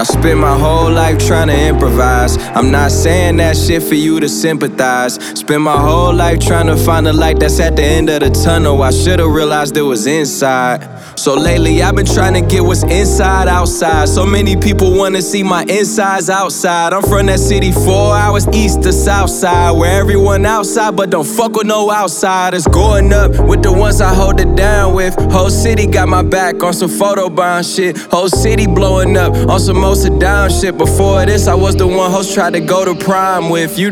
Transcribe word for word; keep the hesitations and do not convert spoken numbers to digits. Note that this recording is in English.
spent my whole life trying to improvise. I'm not saying that shit for you to sympathize. Spent my whole life trying to find the light that's at the end of the tunnel. I should've realized it was inside. So lately I've been trying to get what's inside outside. So many people wanna see my insides outside. I'm from that city four hours east to south side, where everyone outside but don't fuck with no outsiders. Going up with the ones I hold it down with. Whole city got my back on some photobomb shit. Whole city blowing up on some most down shit. Before this I was the one host tried to go to prime with. You